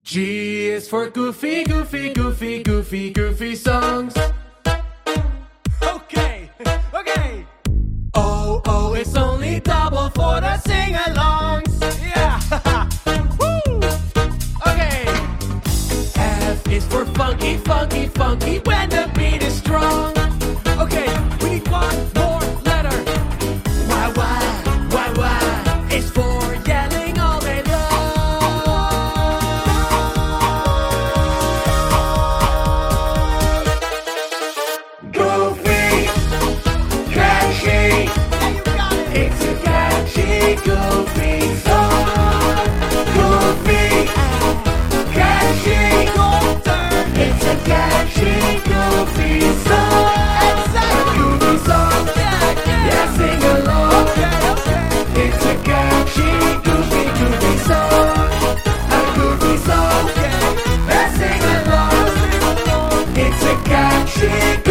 G is for goofy, goofy, goofy, goofy, goofy songs. Okay, okay. O is only double for the sing-alongs. Yeah. Woo. Okay. F is for funky, funky, funky when the beat is strong. Okay, we need one more letter. Y is for yelling all day long. Goofy, catchy. Yeah, you got it. It's a catchy, goofy song. Goofy, catchy. Your turn. It's a catchy, goofy song. Exactly. A goofy song. Yeah, yeah. Yeah, sing along. Okay, okay. It's a catchy, goofy, goofy song. A goofy song. Okay. Yeah, sing along. It's a catchy,